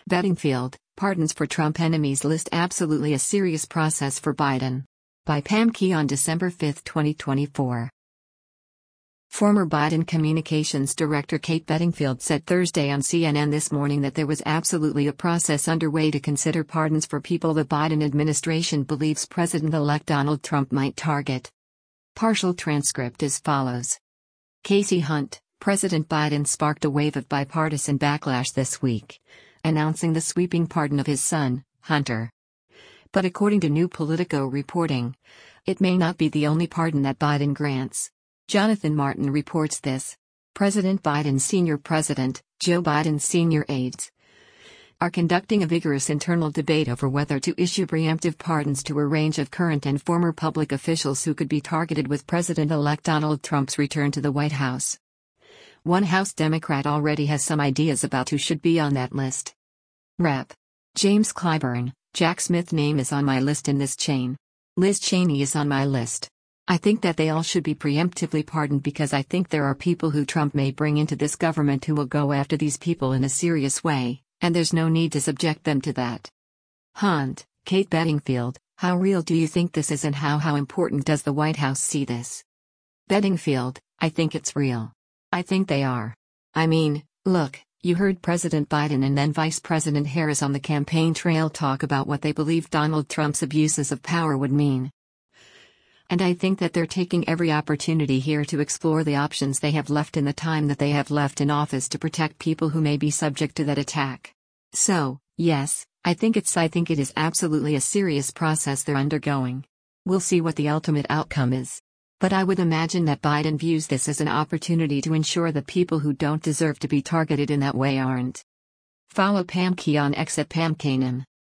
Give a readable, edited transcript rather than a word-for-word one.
Bedingfield, pardons for Trump enemies list absolutely a serious process for Biden. By Pam Key on December 5, 2024. Former Biden Communications Director Kate Bedingfield said Thursday on CNN This Morning that there was absolutely a process underway to consider pardons for people the Biden administration believes President-elect Donald Trump might target. Partial transcript as follows. Casey Hunt, President Biden sparked a wave of bipartisan backlash this week, announcing the sweeping pardon of his son, Hunter. But according to New Politico reporting, it may not be the only pardon that Biden grants. Jonathan Martin reports this. President Biden's senior president, Joe Biden's senior aides, are conducting a vigorous internal debate over whether to issue preemptive pardons to a range of current and former public officials who could be targeted with President-elect Donald Trump's return to the White House. One House Democrat already has some ideas about who should be on that list. Rep. James Clyburn, Jack Smith's name is on my list in this chain. Liz Cheney is on my list. I think that they all should be preemptively pardoned because I think there are people who Trump may bring into this government who will go after these people in a serious way, and there's no need to subject them to that. Hunt, Kate Bedingfield, how real do you think this is and how important does the White House see this? Bedingfield, I think it's real. I think they are. I mean, look, you heard President Biden and then Vice President Harris on the campaign trail talk about what they believe Donald Trump's abuses of power would mean. And I think that they're taking every opportunity here to explore the options they have left in the time that they have left in office to protect people who may be subject to that attack. So, yes, I think it is absolutely a serious process they're undergoing. We'll see what the ultimate outcome is. But I would imagine that Biden views this as an opportunity to ensure that people who don't deserve to be targeted in that way aren't. Follow Pam Key on X at PamKanem.